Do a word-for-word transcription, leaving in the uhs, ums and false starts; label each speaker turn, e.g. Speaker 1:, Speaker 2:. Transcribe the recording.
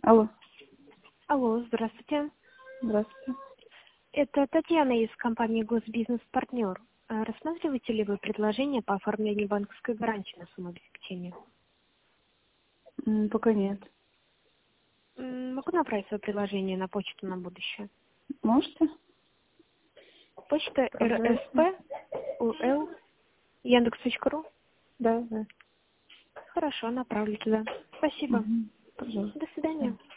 Speaker 1: Алло.
Speaker 2: Алло, здравствуйте.
Speaker 1: Здравствуйте.
Speaker 2: Это Татьяна из компании «Госбизнес-партнер». А Рассматриваете ли вы предложение по оформлению банковской гарантии на сумму обеспечения?
Speaker 1: М, Пока нет.
Speaker 2: М, Могу направить свое предложение на почту на будущее.
Speaker 1: Можете?
Speaker 2: Почта
Speaker 1: Отправляйте.
Speaker 2: РСП Яндекс.ру.
Speaker 1: Да, да.
Speaker 2: Хорошо, направлю туда. Спасибо.
Speaker 1: Угу. Пожалуйста.
Speaker 2: До свидания.